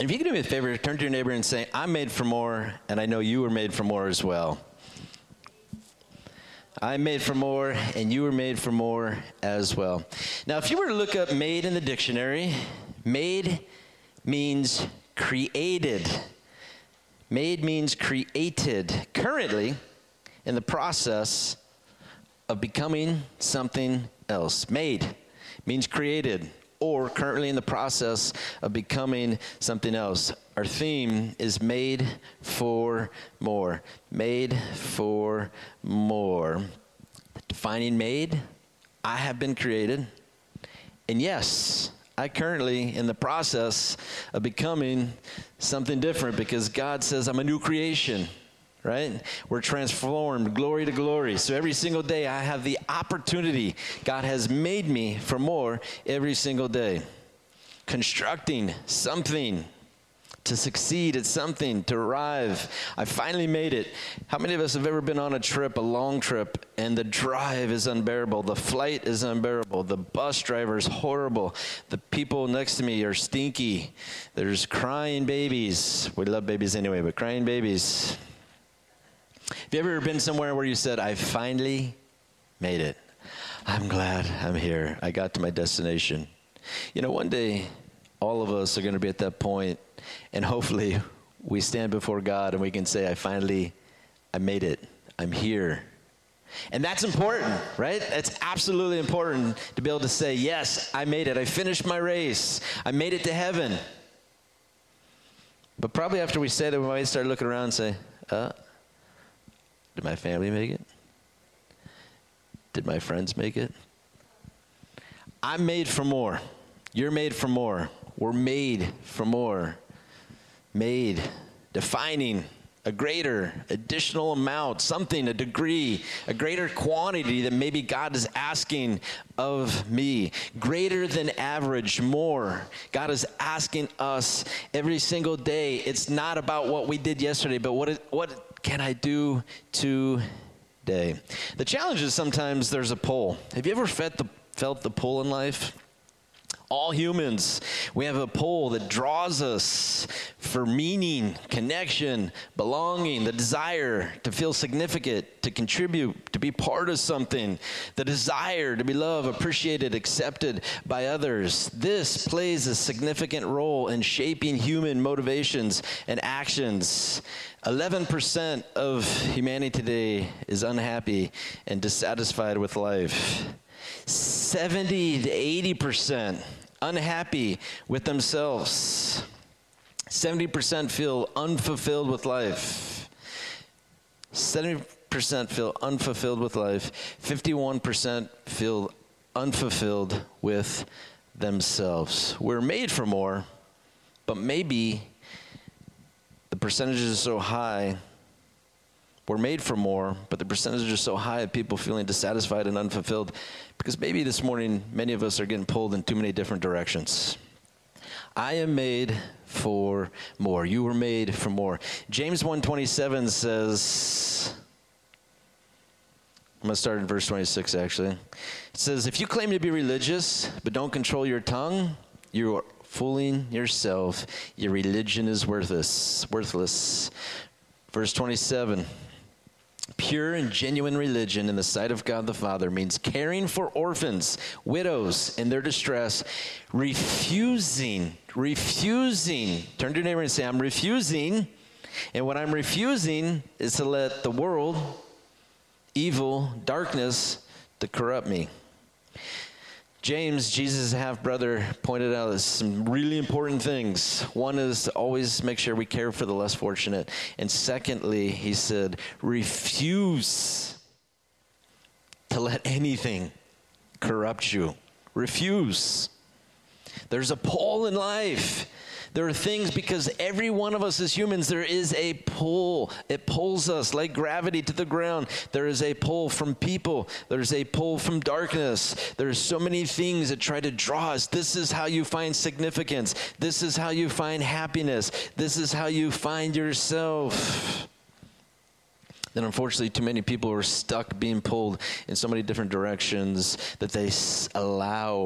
And if you can do me a favor, turn to your neighbor and say, I'm made for more, and I know you were made for more as well. I'm made for more, and you were made for more as well. Now, if you were to look up made in the dictionary, made means created. Made means created. Currently, in the process of becoming something else. Made means created, or currently in the process of becoming something else. Our theme is made for more. Made for more. Defining made, I have been created. And yes, I currently in the process of becoming something different because God says I'm a new creation. Right? We're transformed, glory to glory. So every single day I have the opportunity. God has made me for more every single day. Constructing something, to succeed at something, to arrive. I finally made it. How many of us have ever been on a trip, a long trip, and the drive is unbearable? The flight is unbearable. The bus driver is horrible. The people next to me are stinky. There's crying babies. We love babies anyway, but crying babies. Have you ever been somewhere where you said, I finally made it. I'm glad I'm here. I got to my destination. You know, one day, all of us are going to be at that point, and hopefully we stand before God and we can say, I made it. I'm here. And that's important, right? It's absolutely important to be able to say, yes, I made it. I finished my race. I made it to heaven. But probably after we say that, we might start looking around and say, did my family make it? Did my friends make it? I'm made for more. You're made for more. We're made for more. Made, defining a greater, additional amount, something, a degree, a greater quantity that maybe God is asking of me. Greater than average, more. God is asking us every single day. It's not about what we did yesterday, but what can I do today? The challenge is sometimes there's a pull. Have you ever felt the pull in life? All humans, we have a pull that draws us for meaning, connection, belonging, the desire to feel significant, to contribute, to be part of something, the desire to be loved, appreciated, accepted by others. This plays a significant role in shaping human motivations and actions. 11% of humanity today is unhappy and dissatisfied with life. 70 to 80% unhappy with themselves. 70% feel unfulfilled with life. 70% feel unfulfilled with life. 51% feel unfulfilled with themselves. We're made for more, but maybe the percentages are so high. We're made for more, but the percentages are so high of people feeling dissatisfied and unfulfilled because maybe this morning many of us are getting pulled in too many different directions. I am made for more. You were made for more. James 1:27 says, I'm going to start in verse 26 actually. It says, if you claim to be religious but don't control your tongue, you are fooling yourself. Your religion is worthless. Verse 27. Pure and genuine religion in the sight of God the Father means caring for orphans, widows in their distress, refusing. Turn to your neighbor and say, I'm refusing. And what I'm refusing is to let the world, evil, darkness, to corrupt me. James, Jesus' half-brother, pointed out some really important things. One is to always make sure we care for the less fortunate. And secondly, he said, refuse to let anything corrupt you. Refuse. There's a pull in life. There are things, because every one of us as humans, there is a pull. It pulls us like gravity to the ground. There is a pull from people. There's a pull from darkness. There's so many things that try to draw us. This is how you find significance. This is how you find happiness. This is how you find yourself. Then unfortunately, too many people are stuck being pulled in so many different directions that they allow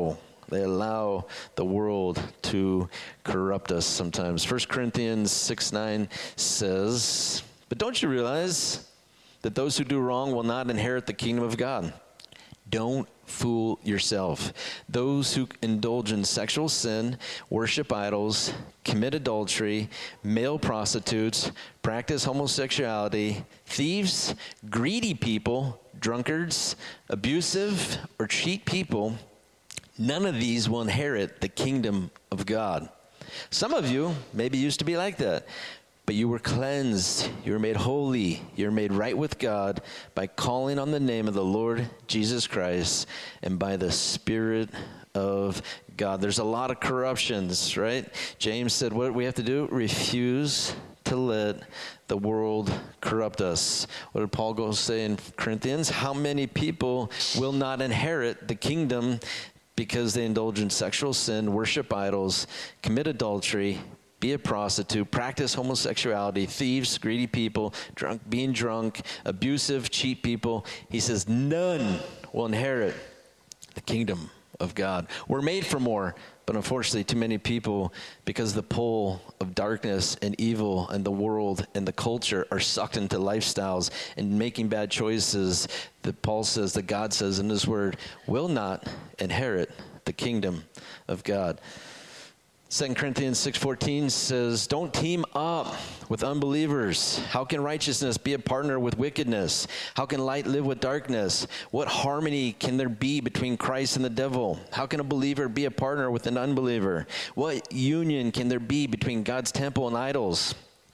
They allow the world to corrupt us sometimes. 1 Corinthians 6:9 says, "But don't you realize that those who do wrong will not inherit the kingdom of God? Don't fool yourself. Those who indulge in sexual sin, worship idols, commit adultery, male prostitutes, practice homosexuality, thieves, greedy people, drunkards, abusive, or cheat people, none of these will inherit the kingdom of God." Some of you maybe used to be like that, but you were cleansed, you were made holy, you were made right with God by calling on the name of the Lord Jesus Christ and by the Spirit of God. There's a lot of corruptions, right? James said, what do we have to do? Refuse to let the world corrupt us. What did Paul go say in Corinthians? How many people will not inherit the kingdom because they indulge in sexual sin, worship idols, commit adultery, be a prostitute, practice homosexuality, thieves, greedy people, being drunk, abusive, cheat people? He says none will inherit the kingdom of God. We're made for more, but unfortunately too many people, because the pull of darkness and evil and the world and the culture, are sucked into lifestyles and making bad choices that Paul says, that God says in his word, will not inherit the kingdom of God. 2 Corinthians 6:14 says, "Don't team up with unbelievers. How can righteousness be a partner with wickedness? How can light live with darkness? What harmony can there be between Christ and the devil? How can a believer be a partner with an unbeliever? What union can there be between God's temple and idols?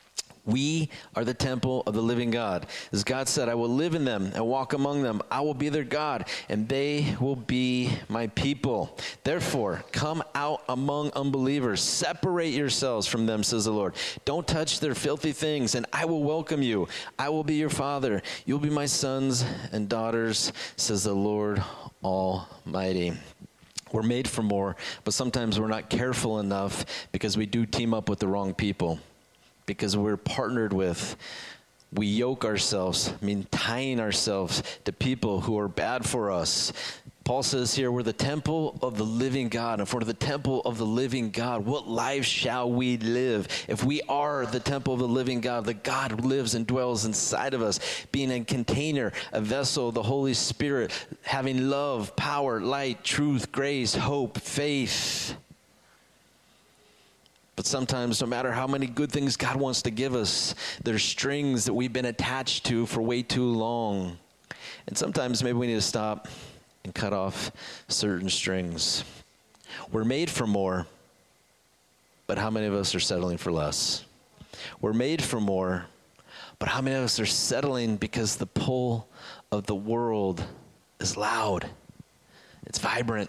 We are the temple of the living God. As God said, I will live in them and walk among them. I will be their God, and they will be my people. Therefore, come out among unbelievers. Separate yourselves from them, says the Lord. Don't touch their filthy things, and I will welcome you. I will be your father. You'll be my sons and daughters, says the Lord Almighty." We're made for more, but sometimes we're not careful enough because we do team up with the wrong people. Because we're partnered with, we yoke ourselves, tying ourselves to people who are bad for us. Paul says here, we're the temple of the living God. And for the temple of the living God, what life shall we live? If we are the temple of the living God, the God who lives and dwells inside of us, being a container, a vessel, the Holy Spirit, having love, power, light, truth, grace, hope, faith. But sometimes, no matter how many good things God wants to give us, there's strings that we've been attached to for way too long. And sometimes maybe we need to stop and cut off certain strings. We're made for more, but how many of us are settling for less? We're made for more, but how many of us are settling because the pull of the world is loud? It's vibrant.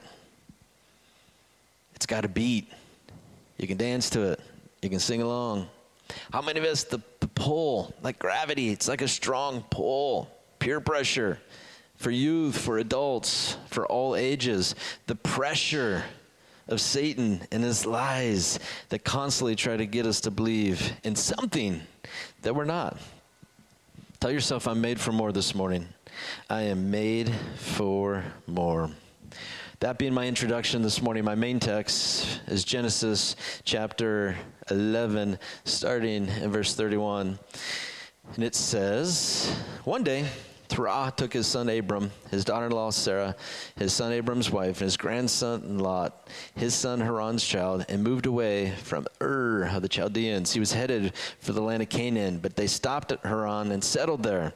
It's got a beat. You can dance to it. You can sing along. How many of us, the pull, like gravity, it's like a strong pull, peer pressure for youth, for adults, for all ages, the pressure of Satan and his lies that constantly try to get us to believe in something that we're not. Tell yourself, I'm made for more this morning. I am made for more. That being my introduction this morning, my main text is Genesis chapter 11, starting in verse 31. And it says, "One day, Terah took his son Abram, his daughter-in-law Sarah, his son Abram's wife, and his grandson Lot, his son Haran's child, and moved away from Ur of the Chaldeans. He was headed for the land of Canaan, but they stopped at Haran and settled there.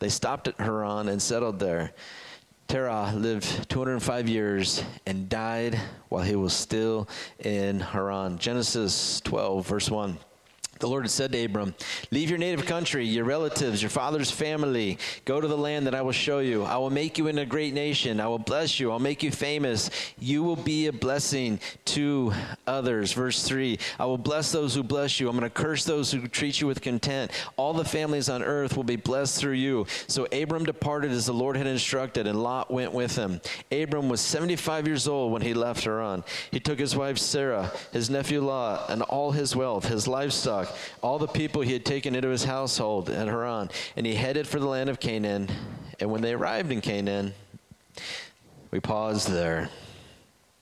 Terah lived 205 years and died while he was still in Haran." Genesis 12, verse 1. The Lord had said to Abram, "Leave your native country, your relatives, your father's family. Go to the land that I will show you. I will make you into a great nation. I will bless you. I'll make you famous. You will be a blessing to others." Verse 3, "I will bless those who bless you. I'm going to curse those who treat you with contempt. All the families on earth will be blessed through you." So Abram departed as the Lord had instructed, and Lot went with him. Abram was 75 years old when he left Haran. He took his wife Sarah, his nephew Lot, and all his wealth, his livestock, all the people he had taken into his household at Haran, and he headed for the land of Canaan. And when they arrived in Canaan, we paused there.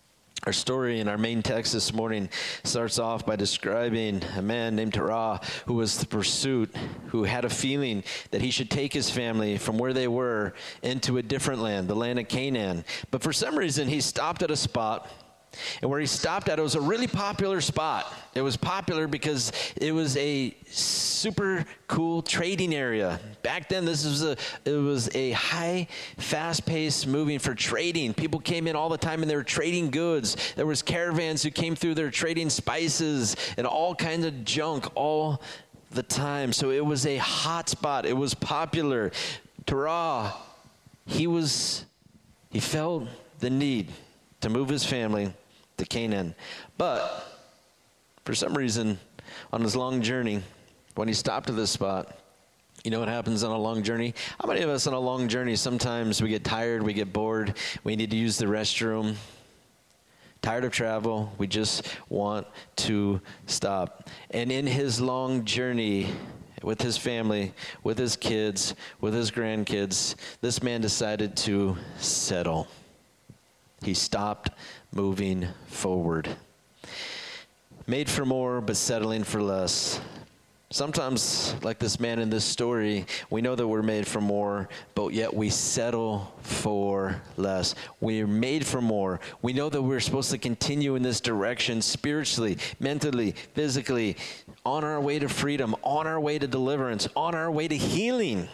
Our story in our main text this morning starts off by describing a man named Terah who was the pursuit, who had a feeling that he should take his family from where they were into a different land, the land of Canaan. But for some reason, he stopped at a spot. And where he stopped at, it was a really popular spot. It was popular because it was a super cool trading area. Back then, it was a high, fast-paced moving for trading. People came in all the time and they were trading goods. There was caravans who came through there trading spices and all kinds of junk all the time. So it was a hot spot. It was popular. Terah, he felt the need to move his family to Canaan. But for some reason, on his long journey, when he stopped at this spot, you know what happens on a long journey? How many of us on a long journey, sometimes we get tired, we get bored, we need to use the restroom, tired of travel, we just want to stop. And in his long journey with his family, with his kids, with his grandkids, this man decided to settle. He stopped moving forward. Made for more, but settling for less. Sometimes, like this man in this story, we know that we're made for more, but yet we settle for less. We're made for more. We know that we're supposed to continue in this direction spiritually, mentally, physically, on our way to freedom, on our way to deliverance, on our way to healing.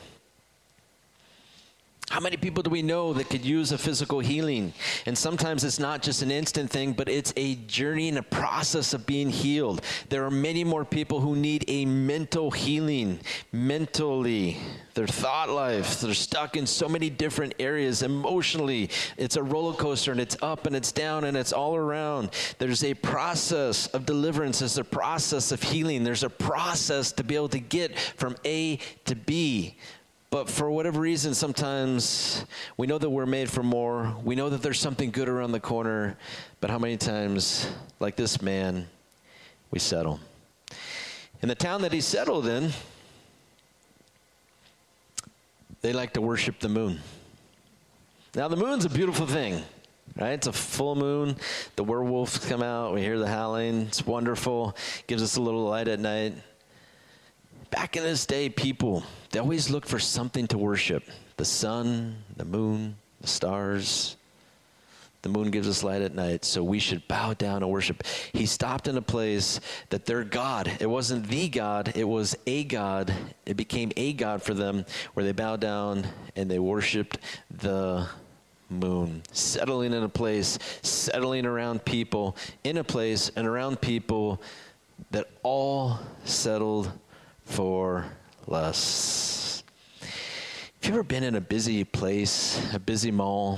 How many people do we know that could use a physical healing? And sometimes it's not just an instant thing, but it's a journey and a process of being healed. There are many more people who need a mental healing, mentally, their thought life. They're stuck in so many different areas. Emotionally, it's a roller coaster, and it's up and it's down and it's all around. There's a process of deliverance. There's a process of healing. There's a process to be able to get from A to B. But for whatever reason, sometimes we know that we're made for more. We know that there's something good around the corner. But how many times, like this man, we settle? In the town that he settled in, they like to worship the moon. Now, the moon's a beautiful thing, right? It's a full moon. The werewolves come out. We hear the howling. It's wonderful. Gives us a little light at night. Back in this day, people, they always looked for something to worship. The sun, the moon, the stars. The moon gives us light at night, so we should bow down and worship. He stopped in a place that their God, it wasn't the God, it was a God. It became a God for them, where they bowed down and they worshiped the moon. Settling in a place, settling around people, in a place and around people that all settled for less. Have you ever been in a busy place, a busy mall?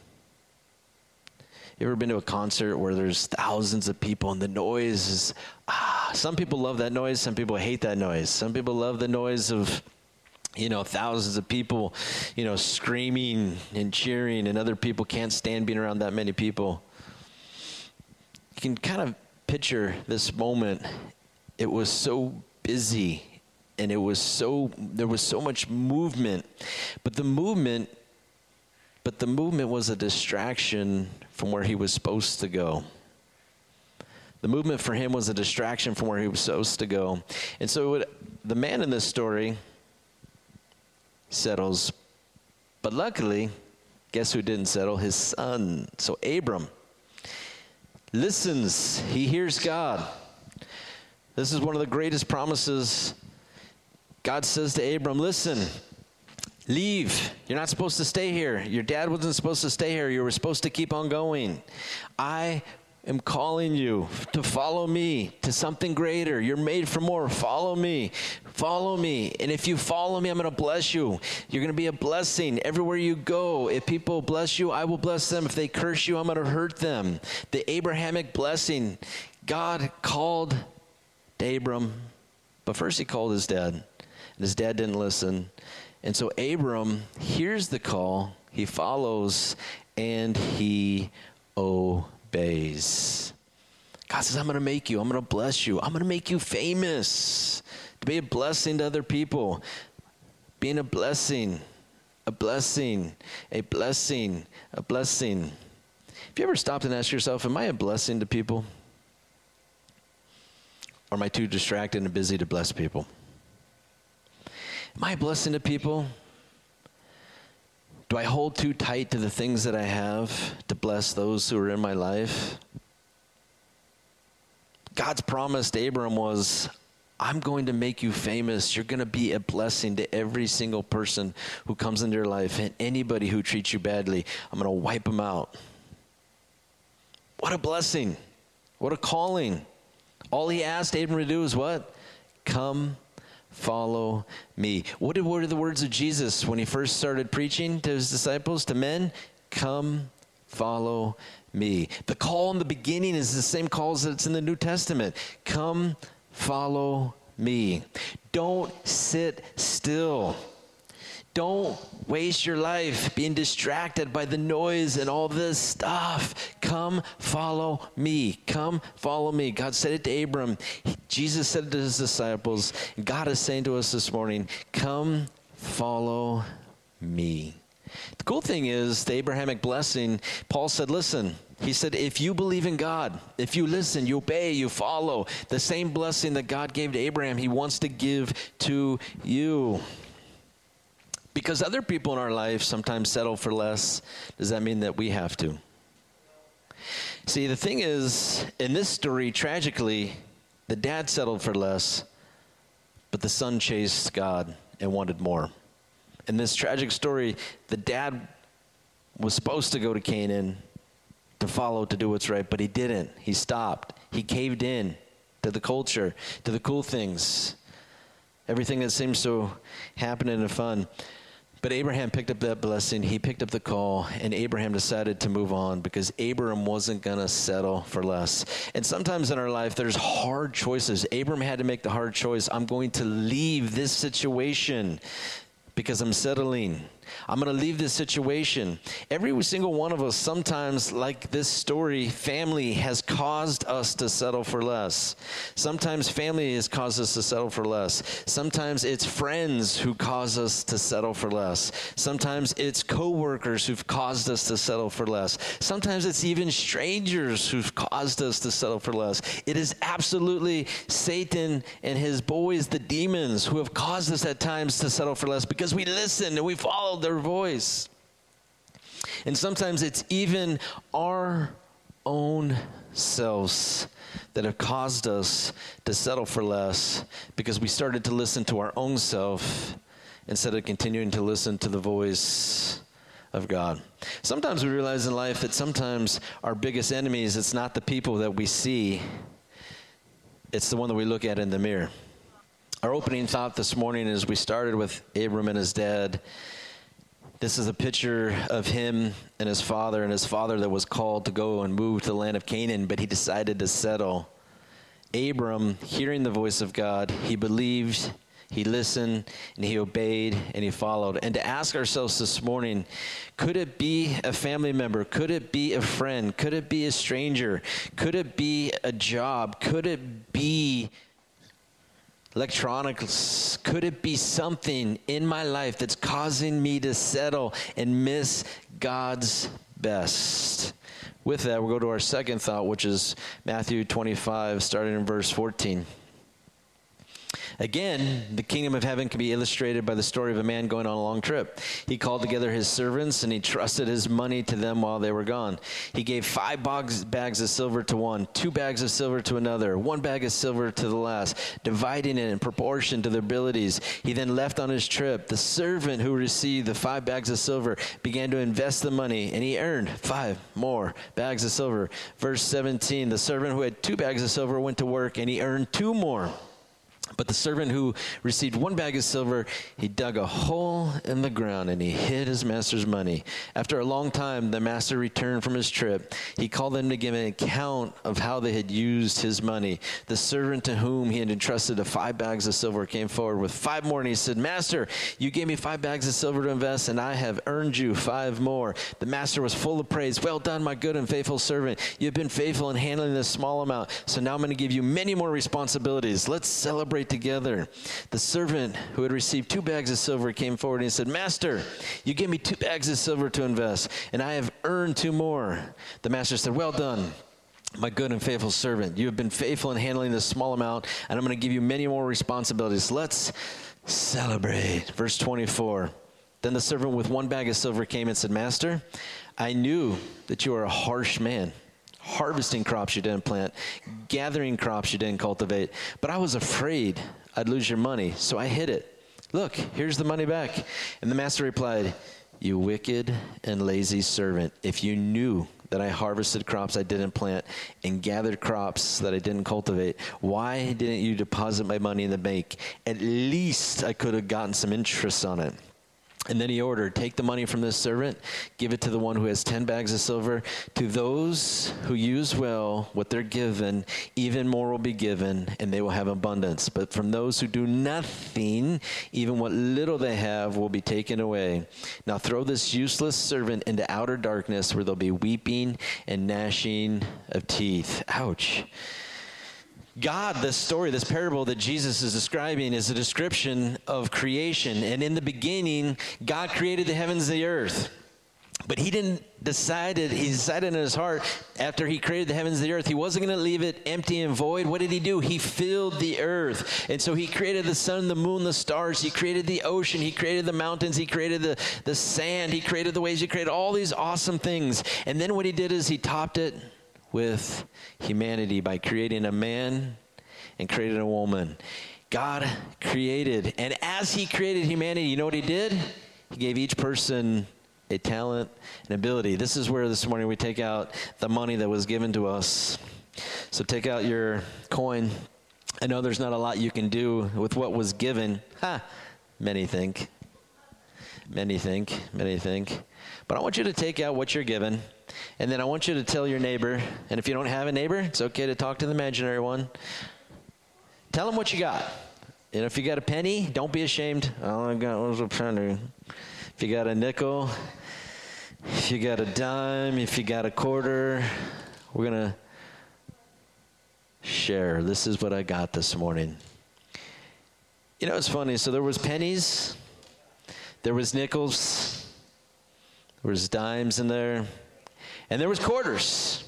You ever been to a concert where there's thousands of people and the noise is, some people love that noise, some people hate that noise. Some people love the noise of, thousands of people, screaming and cheering, and other people can't stand being around that many people. You can kind of picture this moment. It was so busy. And there was so much movement, but the movement was a distraction from where he was supposed to go. The movement for him was a distraction from where he was supposed to go. And so the man in this story settles, but luckily, guess who didn't settle? His son. So Abram listens. He hears God. This is one of the greatest promises. God says to Abram, listen, leave. You're not supposed to stay here. Your dad wasn't supposed to stay here. You were supposed to keep on going. I am calling you to follow me to something greater. You're made for more. Follow me. Follow me. And if you follow me, I'm going to bless you. You're going to be a blessing everywhere you go. If people bless you, I will bless them. If they curse you, I'm going to hurt them. The Abrahamic blessing, God called to Abram, but first he called his dad. And his dad didn't listen. And so Abram hears the call, he follows, and he obeys. God says, I'm going to make you, I'm going to bless you, I'm going to make you famous, to be a blessing to other people. Being a blessing, a blessing, a blessing, a blessing. Have you ever stopped and asked yourself, am I a blessing to people? Or am I too distracted and busy to bless people? Am I a blessing to people? Do I hold too tight to the things that I have to bless those who are in my life? God's promise to Abram was, I'm going to make you famous. You're going to be a blessing to every single person who comes into your life, and anybody who treats you badly, I'm going to wipe them out. What a blessing. What a calling. All he asked Abram to do is what? Come, follow me. What were the words of Jesus when he first started preaching to his disciples, to men? Come, follow me. The call in the beginning is the same call that's in the New Testament. Come, follow me. Don't sit still. Don't waste your life being distracted by the noise and all this stuff. Come follow me. Come follow me. God said it to Abram. Jesus said it to his disciples. God is saying to us this morning, come follow me. The cool thing is, the Abrahamic blessing, Paul said, listen, he said, if you believe in God, if you listen, you obey, you follow, the same blessing that God gave to Abraham, he wants to give to you. Because other people in our life sometimes settle for less, does that mean that we have to? See, the thing is, in this story, tragically, the dad settled for less, but the son chased God and wanted more. In this tragic story, the dad was supposed to go to Canaan to follow, to do what's right, but he didn't. He stopped. He caved in to the culture, to the cool things, everything that seems so happening and fun. But Abraham picked up that blessing. He picked up the call, and Abraham decided to move on because Abraham wasn't going to settle for less. And sometimes in our life, there's hard choices. Abraham had to make the hard choice. I'm going to leave this situation because I'm settling. I'm going to leave this situation. Every single one of us, sometimes, like this story, family has caused us to settle for less. Sometimes family has caused us to settle for less. Sometimes it's friends who cause us to settle for less. Sometimes it's coworkers who've caused us to settle for less. Sometimes it's even strangers who've caused us to settle for less. It is absolutely Satan and his boys, the demons, who have caused us at times to settle for less because we listened and we followed their voice. And sometimes it's even our own selves that have caused us to settle for less because we started to listen to our own self instead of continuing to listen to the voice of God. Sometimes we realize in life that sometimes our biggest enemies, it's not the people that we see, it's the one that we look at in the mirror. Our opening thought this morning is we started with Abram and his dad. This is a picture of him and his father that was called to go and move to the land of Canaan, but he decided to settle. Abram, hearing the voice of God, he believed, he listened, and he obeyed, and he followed. And to ask ourselves this morning, could it be a family member? Could it be a friend? Could it be a stranger? Could it be a job? Could it be electronics? Could it be something in my life that's causing me to settle and miss God's best? With that, we'll go to our second thought, which is Matthew 25, starting in verse 14. Again, the kingdom of heaven can be illustrated by the story of a man going on a long trip. He called together his servants, and he trusted his money to them while they were gone. He gave 5 bags of silver to one, 2 bags of silver to another, 1 bag of silver to the last, dividing it in proportion to their abilities. He then left on his trip. The servant who received the 5 bags of silver began to invest the money, and he earned 5 more bags of silver. Verse 17, the servant who had 2 bags of silver went to work, and he earned 2 more. But the servant who received 1 bag of silver, he dug a hole in the ground and he hid his master's money. After a long time, the master returned from his trip. He called them to give an account of how they had used his money. The servant to whom he had entrusted the 5 bags of silver came forward with 5 more, and he said, Master, you gave me 5 bags of silver to invest, and I have earned you 5 more. The master was full of praise. Well done, my good and faithful servant. You have been faithful in handling this small amount, so now I'm going to give you many more responsibilities. Let's celebrate celebrate together. The servant who had received 2 bags of silver came forward and he said, Master, you gave me 2 bags of silver to invest, and I have earned 2 more. The master said, well done, my good and faithful servant. You have been faithful in handling this small amount, and I'm going to give you many more responsibilities. Let's celebrate. Verse 24. Then the servant with 1 bag of silver came and said, Master, I knew that you are a harsh man, harvesting crops you didn't plant, gathering crops you didn't cultivate. But I was afraid I'd lose your money, so I hid it. Look, here's the money back. And the master replied, you wicked and lazy servant, if you knew that I harvested crops I didn't plant and gathered crops that I didn't cultivate, why didn't you deposit my money in the bank? At least I could have gotten some interest on it. And then he ordered, take the money from this servant, give it to the one who has 10 bags of silver. To those who use well what they're given, even more will be given, and they will have abundance. But from those who do nothing, even what little they have will be taken away. Now throw this useless servant into outer darkness where there'll be weeping and gnashing of teeth. Ouch. God, this story, this parable that Jesus is describing is a description of creation. And in the beginning, God created the heavens and the earth. But he decided in his heart, after he created the heavens and the earth, he wasn't going to leave it empty and void. What did he do? He filled the earth. And so he created the sun, the moon, the stars. He created the ocean. He created the mountains. He created the sand. He created the waves. He created all these awesome things. And then what he did is he topped it with humanity by creating a man and created a woman. God created, and as he created humanity, you know what he did? He gave each person a talent and ability. This is where this morning we take out the money that was given to us. So take out your coin. I know there's not a lot you can do with what was given. Many think. But I want you to take out what you're given, and then I want you to tell your neighbor, and if you don't have a neighbor, it's okay to talk to the imaginary one. Tell them what you got. And if you got a penny, don't be ashamed. All I got was a penny. If you got a nickel, if you got a dime, if you got a quarter, we're going to share. This is what I got this morning. You know, it's funny. So there was pennies. There was nickels. There was dimes in there. And there was quarters.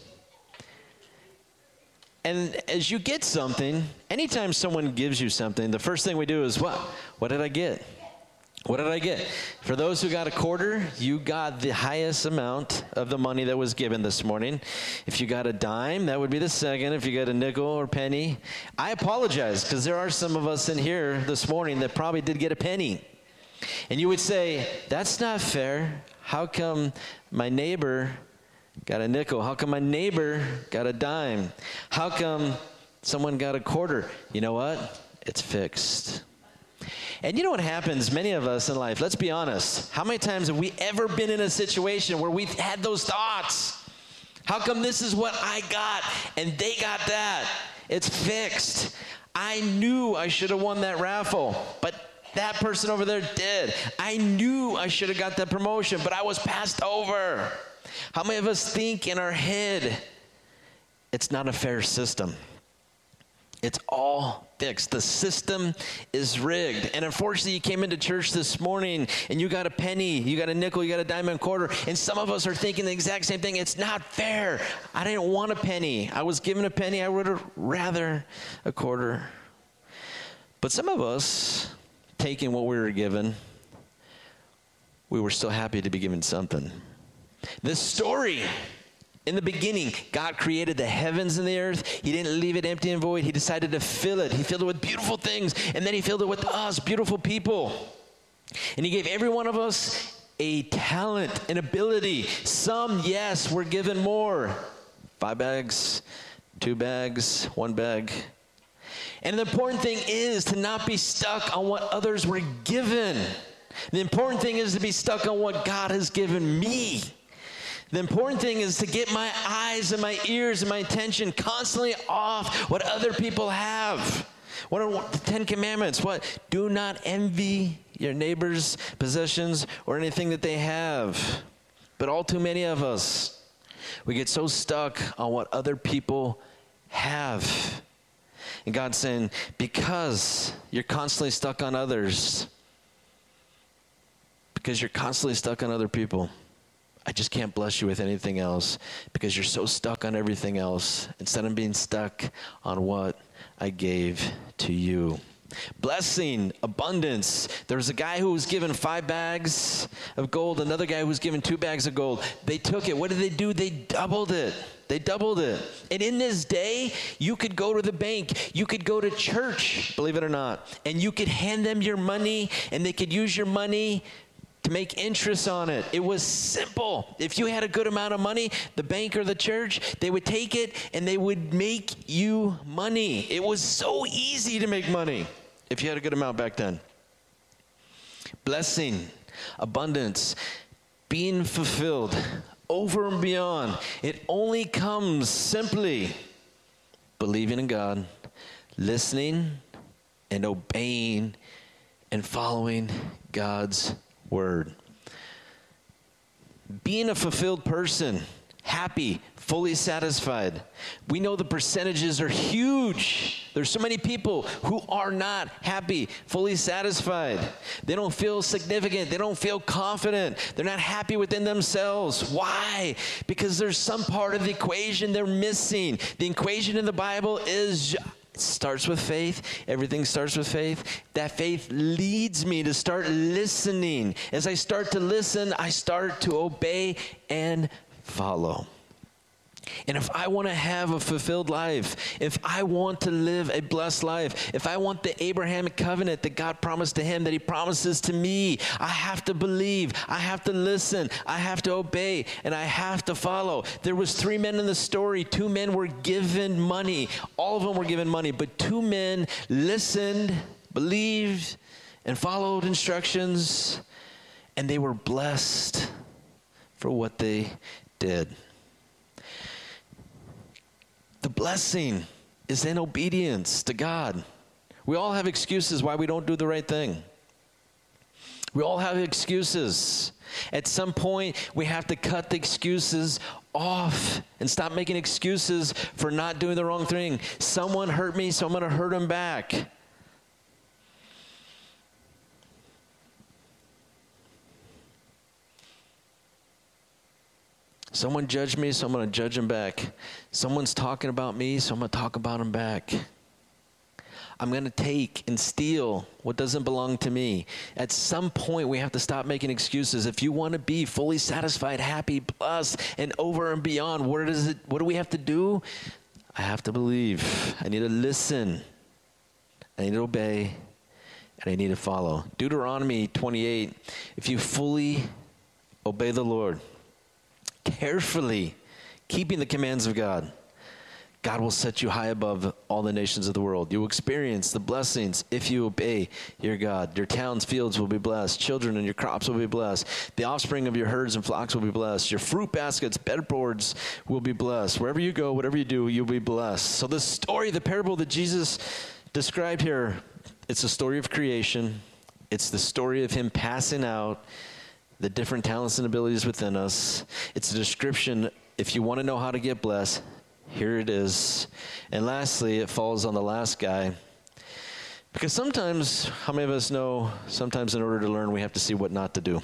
And as you get something, anytime someone gives you something, the first thing we do is, what? What did I get? What did I get? For those who got a quarter, you got the highest amount of the money that was given this morning. If you got a dime, that would be the second. If you got a nickel or penny, I apologize, because there are some of us in here this morning that probably did get a penny. And you would say, that's not fair. How come my neighbor got a nickel? How come my neighbor got a dime? How come someone got a quarter? You know what? It's fixed. And you know what happens? Many of us in life, let's be honest, how many times have we ever been in a situation where we've had those thoughts? How come this is what I got and they got that? It's fixed. I knew I should have won that raffle, but that person over there did. I knew I should have got that promotion, but I was passed over. How many of us think in our head, it's not a fair system? It's all fixed. The system is rigged. And unfortunately, you came into church this morning and you got a penny, you got a nickel, you got a dime and quarter. And some of us are thinking the exact same thing. It's not fair. I didn't want a penny. I was given a penny. I would have rather a quarter. But some of us, taking what we were given, we were still happy to be given something. This story, in the beginning, God created the heavens and the earth. He didn't leave it empty and void. He decided to fill it. He filled it with beautiful things, and then he filled it with us, beautiful people. And he gave every one of us a talent, an ability. Some, yes, were given more. 5 bags, 2 bags, 1 bag. And the important thing is to not be stuck on what others were given. The important thing is to be stuck on what God has given me. The important thing is to get my eyes and my ears and my attention constantly off what other people have. What are the 10 Commandments? What? Do not envy your neighbor's possessions or anything that they have. But all too many of us, we get so stuck on what other people have. And God's saying, because you're constantly stuck on others, because you're constantly stuck on other people, I just can't bless you with anything else because you're so stuck on everything else instead of being stuck on what I gave to you. Blessing, abundance. There was a guy who was given 5 bags of gold, another guy who was given 2 bags of gold. They took it. What did they do? They doubled it. They doubled it. And in this day, you could go to the bank. You could go to church, believe it or not, and you could hand them your money, and they could use your money to make interest on it. It was simple. If you had a good amount of money, the bank or the church, they would take it and they would make you money. It was so easy to make money if you had a good amount back then. Blessing, abundance, being fulfilled, over and beyond. It only comes simply believing in God, listening and obeying and following God's word. Being a fulfilled person, happy, fully satisfied. We know the percentages are huge. There's so many people who are not happy, fully satisfied. They don't feel significant. They don't feel confident. They're not happy within themselves. Why? Because there's some part of the equation they're missing. The equation in the Bible is it starts with faith. Everything starts with faith. That faith leads me to start listening. As I start to listen, I start to obey and follow. And if I want to have a fulfilled life, if I want to live a blessed life, if I want the Abrahamic covenant that God promised to him, that he promises to me, I have to believe, I have to listen, I have to obey, and I have to follow. There was 3 men in the story. 2 men were given money. All of them were given money, but 2 men listened, believed, and followed instructions, and they were blessed for what they did. The blessing is in obedience to God. We all have excuses why we don't do the right thing. We all have excuses. At some point, we have to cut the excuses off and stop making excuses for not doing the wrong thing. Someone hurt me, so I'm going to hurt them back. Someone judged me, so I'm going to judge them back. Someone's talking about me, so I'm going to talk about them back. I'm going to take and steal what doesn't belong to me. At some point, we have to stop making excuses. If you want to be fully satisfied, happy, blessed, and over and beyond, what do we have to do? I have to believe. I need to listen. I need to obey. And I need to follow. Deuteronomy 28, if you fully obey the Lord, carefully keeping the commands of God, God will set you high above all the nations of the world. You will experience the blessings if you obey your God. Your towns, fields will be blessed. Children and your crops will be blessed. The offspring of your herds and flocks will be blessed. Your fruit baskets, bedboards will be blessed. Wherever you go, whatever you do, you'll be blessed. So the story, the parable that Jesus described here, it's a story of creation. It's the story of him passing out the different talents and abilities within us. It's a description, if you want to know how to get blessed, here it is. And lastly, it falls on the last guy. Because sometimes, how many of us know, sometimes in order to learn, we have to see what not to do.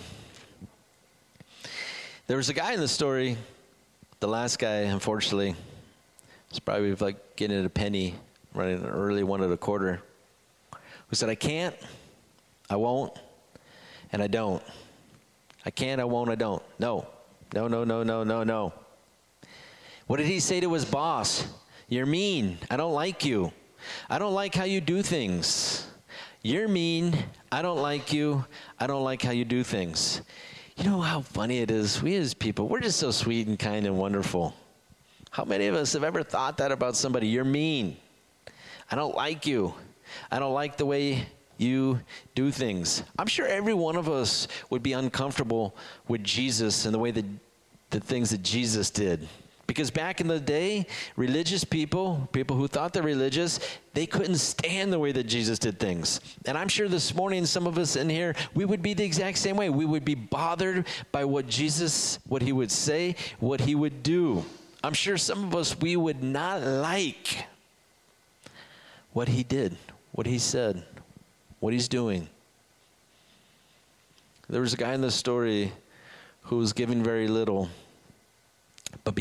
There was a guy in the story, the last guy, unfortunately, was probably like getting at a penny, running an early one at a quarter, who said, I can't, I won't, and I don't. I can't, I won't, I don't. No. No, no, no, no, no, no. What did he say to his boss? You're mean. I don't like you. I don't like how you do things. You're mean. I don't like you. I don't like how you do things. You know how funny it is? We as people, we're just so sweet and kind and wonderful. How many of us have ever thought that about somebody? You're mean. I don't like you. I don't like the way you do things. I'm sure every one of us would be uncomfortable with Jesus and the way that the things that Jesus did. Because back in the day, religious people who thought they're religious, they couldn't stand the way that Jesus did things. And I'm sure this morning, some of us in here, we would be the exact same way. We would be bothered by what he would say, what he would do. I'm sure some of us, we would not like what he did, what he said, what he's doing. There was a guy in the story who was given very little, but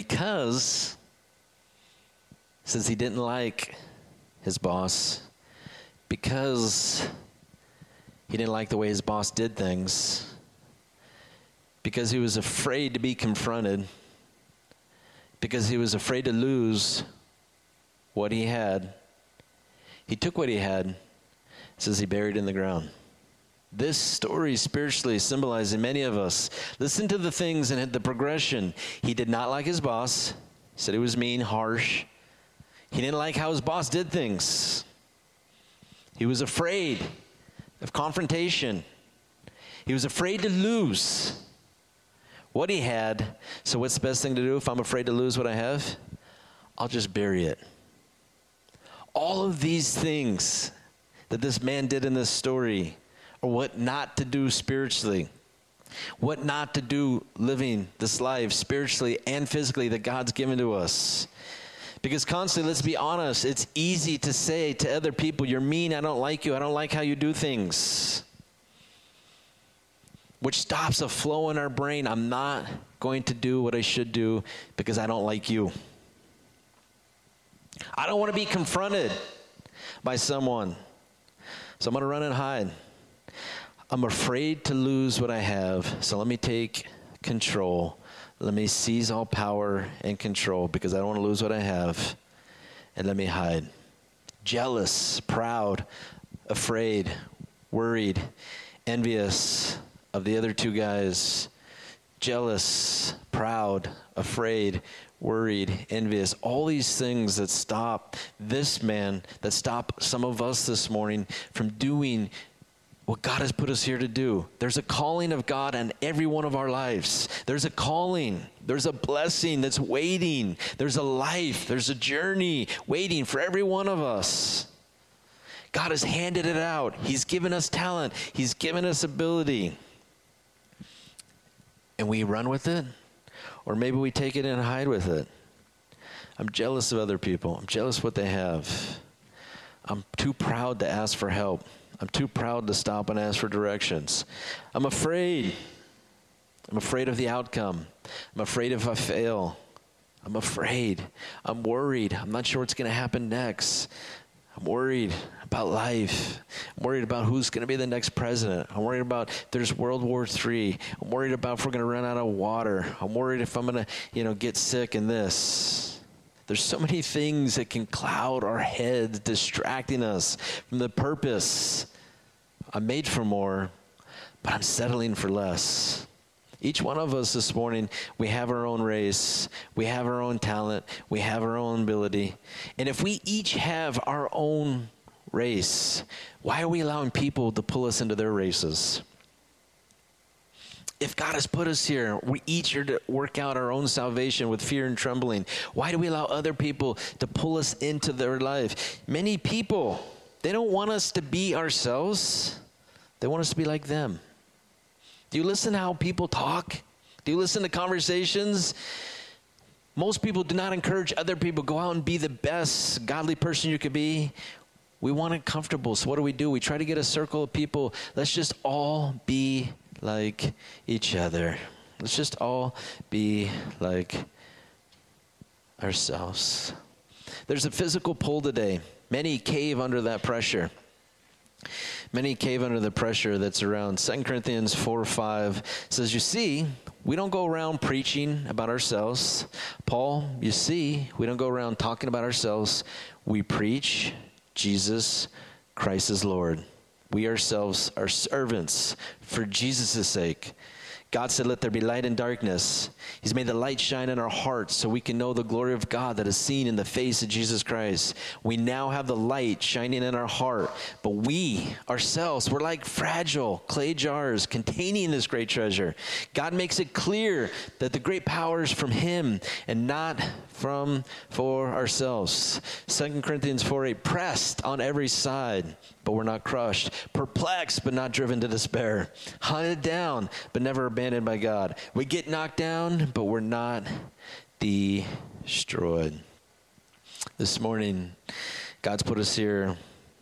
since he didn't like his boss, because he didn't like the way his boss did things, because he was afraid to be confronted, because he was afraid to lose what he had, he took what he had, it says he buried in the ground. This story spiritually symbolizing many of us. Listen to the things and the progression. He did not like his boss. He said he was mean, harsh. He didn't like how his boss did things. He was afraid of confrontation. He was afraid to lose what he had. So what's the best thing to do if I'm afraid to lose what I have? I'll just bury it. All of these things that this man did in this story are what not to do spiritually, what not to do living this life spiritually and physically that God's given to us. Because constantly, let's be honest, it's easy to say to other people, you're mean, I don't like you, I don't like how you do things. Which stops a flow in our brain. I'm not going to do what I should do because I don't like you. I don't want to be confronted by someone, so I'm going to run and hide. I'm afraid to lose what I have, so let me take control. Let me seize all power and control because I don't want to lose what I have, and let me hide. Jealous, proud, afraid, worried, envious of the other two guys. Jealous, proud, afraid, worried, envious. All these things that stop this man, that stop some of us this morning from doing what God has put us here to do. There's a calling of God on every one of our lives. There's a calling. There's a blessing that's waiting. There's a life. There's a journey waiting for every one of us. God has handed it out. He's given us talent. He's given us ability. And we run with it, or maybe we take it and hide with it. I'm jealous of other people. I'm jealous of what they have. I'm too proud to ask for help. I'm too proud to stop and ask for directions. I'm afraid. I'm afraid of the outcome. I'm afraid if I fail. I'm afraid. I'm worried. I'm not sure what's going to happen next. I'm worried about life. I'm worried about who's going to be the next president. I'm worried about if there's World War III. I'm worried about if we're going to run out of water. I'm worried if I'm going to, get sick in this. There's so many things that can cloud our heads, distracting us from the purpose. I'm made for more, but I'm settling for less. Each one of us this morning, we have our own race. We have our own talent. We have our own ability. And if we each have our own race, why are we allowing people to pull us into their races? If God has put us here, we each are to work out our own salvation with fear and trembling. Why do we allow other people to pull us into their life? Many people, they don't want us to be ourselves. They want us to be like them. Do you listen to how people talk? Do you listen to conversations? Most people do not encourage other people, go out and be the best godly person you could be. We want it comfortable. So what do? We try to get a circle of people. Let's just all be like each other. Let's just all be like ourselves. There's a physical pull today. Many cave under that pressure. Many cave under the pressure that's around. 2 Corinthians 4:5 says, you see, we don't go around preaching about ourselves. Paul, you see, we don't go around talking about ourselves. We preach Jesus Christ is Lord. We ourselves are servants for Jesus' sake. God said, let there be light and darkness. He's made the light shine in our hearts so we can know the glory of God that is seen in the face of Jesus Christ. We now have the light shining in our heart, but we ourselves, we're like fragile clay jars containing this great treasure. God makes it clear that the great power is from him and not for ourselves. 2 Corinthians 4:8, pressed on every side, but we're not crushed. Perplexed, but not driven to despair. Hunted down, but never abandoned by God. We get knocked down, but we're not destroyed. This morning, God's put us here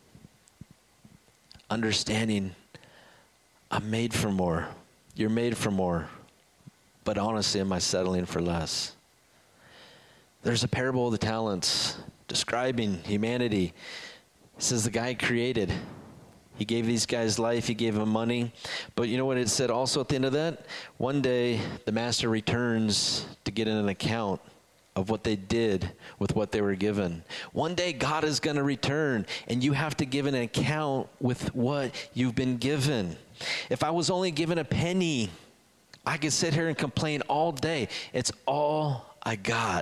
understanding I'm made for more. You're made for more. But honestly, am I settling for less? There's a parable of the talents describing humanity. It says the guy created. He gave these guys life. He gave them money. But you know what it said also at the end of that? One day, the master returns to get an account of what they did with what they were given. One day, God is going to return, and you have to give an account with what you've been given. If I was only given a penny, I could sit here and complain all day. It's all I got.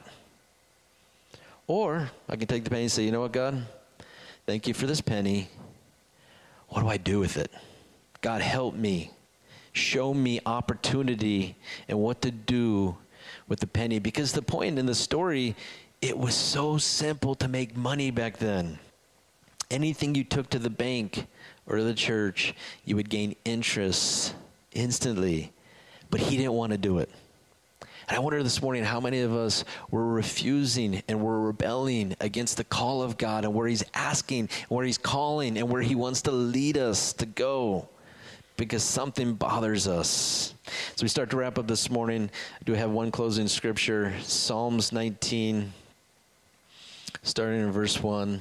Or I can take the penny and say, you know what, God? Thank you for this penny. What do I do with it? God, help me. Show me opportunity and what to do with the penny. Because the point in the story, it was so simple to make money back then. Anything you took to the bank or to the church, you would gain interest instantly. But he didn't want to do it. And I wonder this morning how many of us were refusing and were rebelling against the call of God and where he's asking, where he's calling, and where he wants to lead us to go because something bothers us. So we start to wrap up this morning. I do have one closing scripture, Psalms 19, starting in verse 1.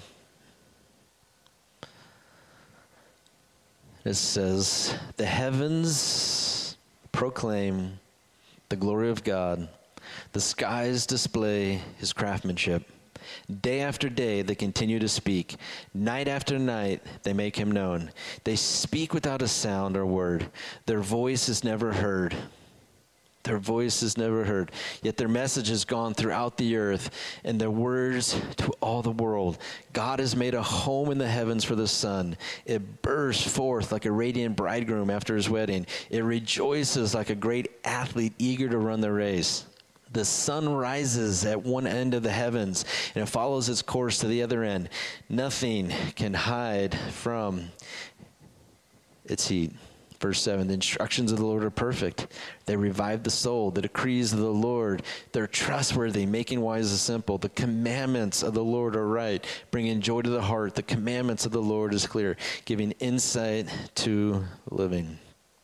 It says, the heavens proclaim the glory of God. The skies display his craftsmanship. Day after day, they continue to speak. Night after night, they make him known. They speak without a sound or word. Their voice is never heard. Their voice is never heard. Yet their message has gone throughout the earth, and their words to all the world. God has made a home in the heavens for the sun. It bursts forth like a radiant bridegroom after his wedding. It rejoices like a great athlete eager to run the race. The sun rises at one end of the heavens, and it follows its course to the other end. Nothing can hide from its heat. Verse 7, the instructions of the Lord are perfect. They revive the soul. The decrees of the Lord, they're trustworthy, making wise the simple. The commandments of the Lord are right, bringing joy to the heart. The commandments of the Lord is clear, giving insight to living.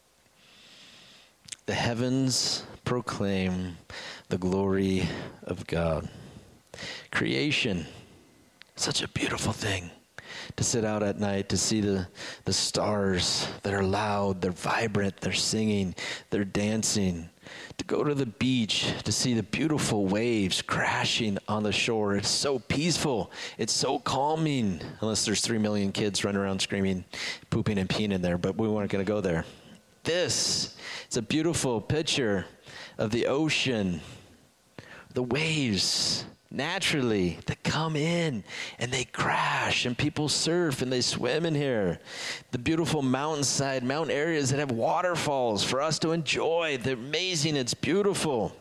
The heavens proclaim the glory of God. Creation, such a beautiful thing. To sit out at night, to see the stars that are loud, they're vibrant, they're singing, they're dancing. To go to the beach, to see the beautiful waves crashing on the shore. It's so peaceful. It's so calming. Unless there's 3 million kids running around screaming, pooping and peeing in there, but we weren't going to go there. This is a beautiful picture of the ocean, the waves. Naturally, they come in and they crash and people surf and they swim in here. The beautiful mountainside, mountain areas that have waterfalls for us to enjoy. They're amazing. It's beautiful.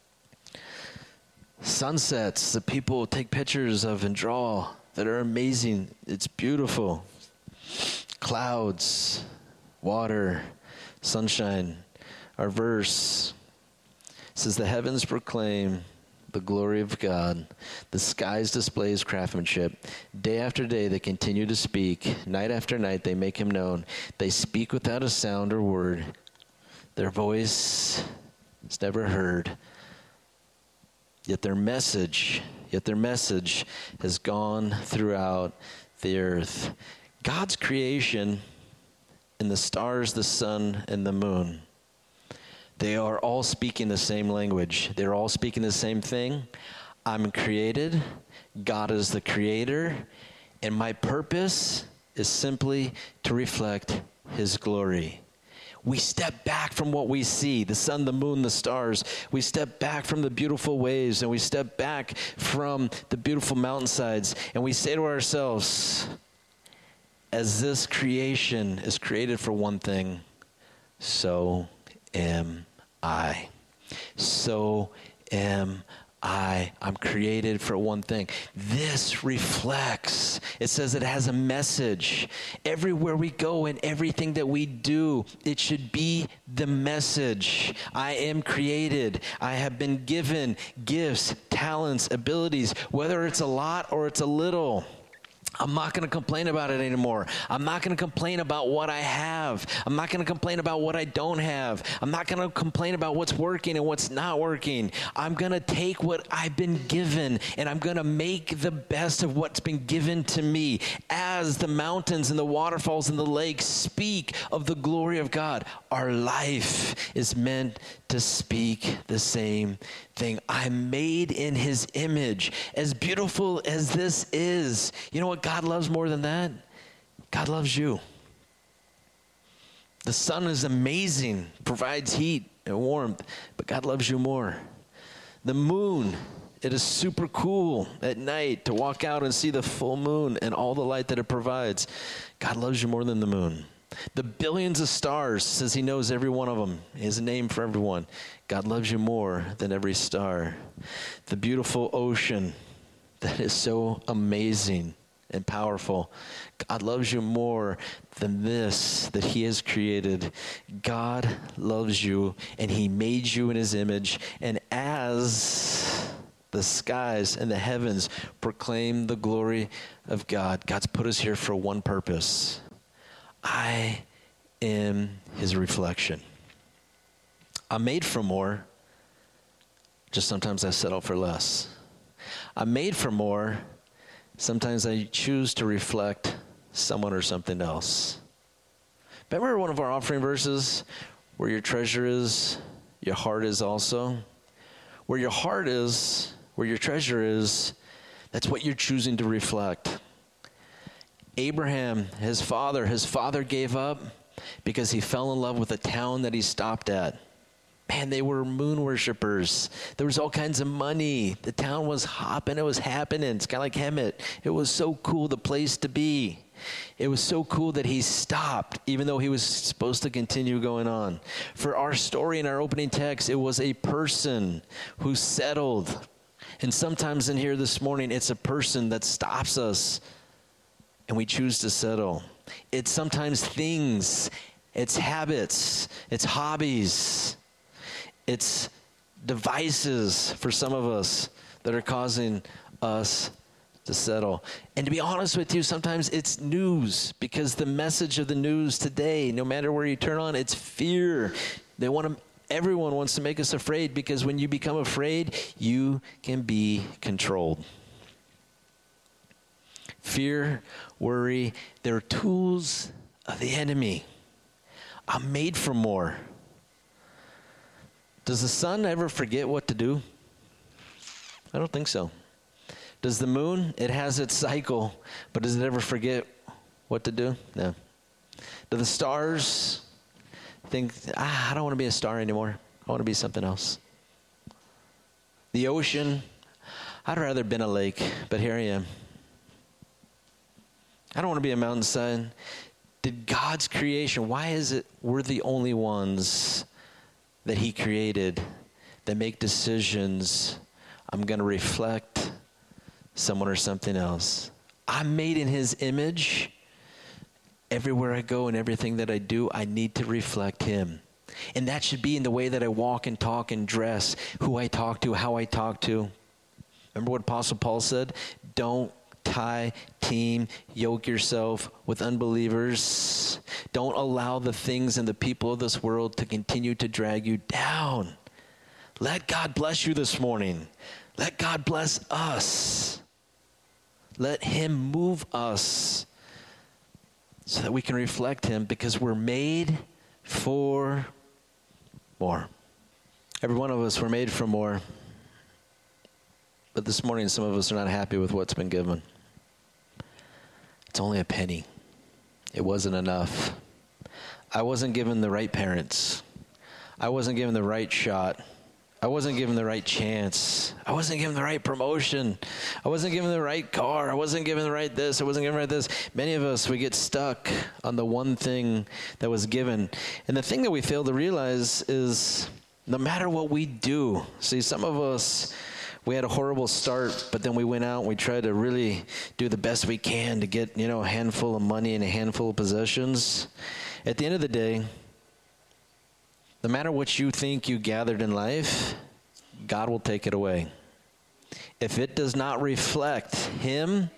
Sunsets that people take pictures of and draw that are amazing. It's beautiful. Clouds, water, sunshine. Our verse says, the heavens proclaim the glory of God. The skies display his craftsmanship. Day after day they continue to speak. Night after night they make him known. They speak without a sound or word. Their voice is never heard. Yet their message has gone throughout the earth. God's creation and the stars, the sun, and the moon, they are all speaking the same language. They're all speaking the same thing. I'm created. God is the creator. And my purpose is simply to reflect his glory. We step back from what we see, the sun, the moon, the stars. We step back from the beautiful waves, and we step back from the beautiful mountainsides, and we say to ourselves, as this creation is created for one thing, so am I. So am I. I'm created for one thing. This reflects. It says it has a message. Everywhere we go and everything that we do, it should be the message. I am created. I have been given gifts, talents, abilities, whether it's a lot or it's a little. I'm not going to complain about it anymore. I'm not going to complain about what I have. I'm not going to complain about what I don't have. I'm not going to complain about what's working and what's not working. I'm going to take what I've been given and I'm going to make the best of what's been given to me. As the mountains and the waterfalls and the lakes speak of the glory of God, our life is meant to speak the same thing. I'm made in his image. As beautiful as this is, you know what God loves more than that? God loves you. The sun is amazing, provides heat and warmth, but God loves you more. The moon, it is super cool at night to walk out and see the full moon and all the light that it provides. God loves you more than the moon. The billions of stars, says he knows every one of them. He has a name for everyone. God loves you more than every star. The beautiful ocean that is so amazing and powerful. God loves you more than this that he has created. God loves you, and he made you in his image. And as the skies and the heavens proclaim the glory of God, God's put us here for one purpose. I am his reflection. I'm made for more, just sometimes I settle for less. I'm made for more, sometimes I choose to reflect someone or something else. Remember one of our offering verses, where your treasure is, your heart is also? Where your heart is, where your treasure is, that's what you're choosing to reflect. Abraham, his father gave up because he fell in love with a town that he stopped at. Man, they were moon worshipers. There was all kinds of money. The town was hopping. It was happening. It's kind of like Hemet. It was so cool, the place to be. It was so cool that he stopped, even though he was supposed to continue going on. For our story in our opening text, it was a person who settled. And sometimes in here this morning, it's a person that stops us and we choose to settle. It's sometimes things, it's habits, it's hobbies, it's devices for some of us that are causing us to settle. And to be honest with you, sometimes it's news, because the message of the news today, no matter where you turn on, it's fear. Everyone wants to make us afraid, because when you become afraid, you can be controlled. Fear, worry, they're tools of the enemy. I'm made for more. Does the sun ever forget what to do? I don't think so. Does the moon? It has its cycle, but does it ever forget what to do? No. Do the stars think, I don't want to be a star anymore. I want to be something else? The ocean, I'd rather have been a lake, but here I am. I don't want to be a mountainside. Did God's creation, why is it we're the only ones that he created that make decisions? I'm going to reflect someone or something else. I'm made in his image. Everywhere I go and everything that I do, I need to reflect him. And that should be in the way that I walk and talk and dress, who I talk to, how I talk to. Remember what Apostle Paul said? Don't team, yoke yourself with unbelievers. Don't allow the things and the people of this world to continue to drag you down. Let God bless you this morning. Let God bless us. Let him move us so that we can reflect him, because we're made for more. Every one of us, we're made for more. But this morning, some of us are not happy with what's been given. It's only a penny. It wasn't enough. I wasn't given the right parents. I wasn't given the right shot. I wasn't given the right chance. I wasn't given the right promotion. I wasn't given the right car. I wasn't given the right this. I wasn't given the right this. Many of us, we get stuck on the one thing that was given. And the thing that we fail to realize is no matter what we do, see, some of us, we had a horrible start, but then we went out and we tried to really do the best we can to get, a handful of money and a handful of possessions. At the end of the day, no matter what you think you gathered in life, God will take it away. If it does not reflect him,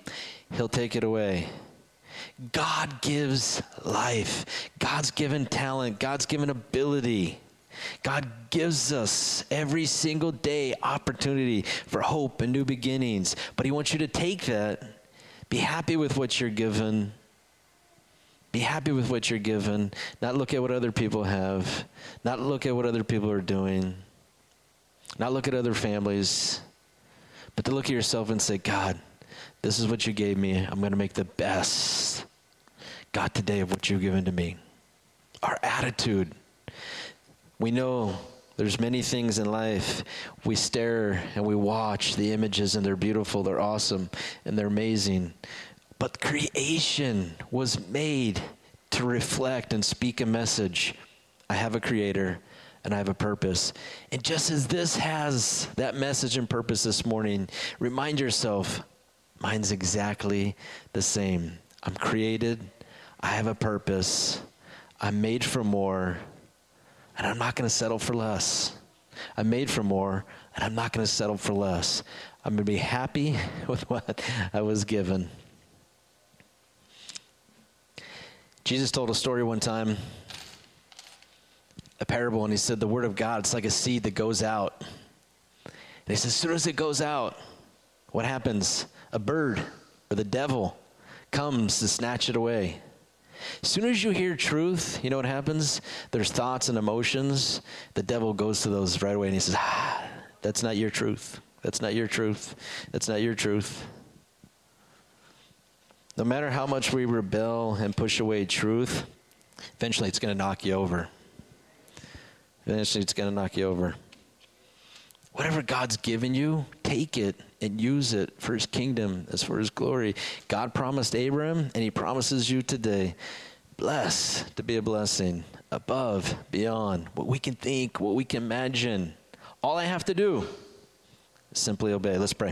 he'll take it away. God gives life. God's given talent. God's given ability. God gives us every single day opportunity for hope and new beginnings. But he wants you to take that. Be happy with what you're given. Be happy with what you're given. Not look at what other people have. Not look at what other people are doing. Not look at other families. But to look at yourself and say, God, this is what you gave me. I'm going to make the best, God, today of what you've given to me. Our attitude. We know there's many things in life. We stare and we watch the images and they're beautiful, they're awesome, and they're amazing. But creation was made to reflect and speak a message. I have a creator and I have a purpose. And just as this has that message and purpose this morning, remind yourself, mine's exactly the same. I'm created. I have a purpose. I'm made for more. And I'm not going to settle for less. I'm made for more, and I'm not going to settle for less. I'm going to be happy with what I was given. Jesus told a story one time, a parable, and he said the word of God, it's like a seed that goes out. And he said, as soon as it goes out, what happens? A bird or the devil comes to snatch it away. As soon as you hear truth, you know what happens? There's thoughts and emotions. The devil goes to those right away and he says, that's not your truth. That's not your truth. That's not your truth. No matter how much we rebel and push away truth, eventually it's going to knock you over. Eventually it's going to knock you over. Whatever God's given you, take it and use it for his kingdom, as for his glory. God promised Abraham, and he promises you today, blessed to be a blessing above, beyond what we can think, what we can imagine. All I have to do is simply obey. Let's pray.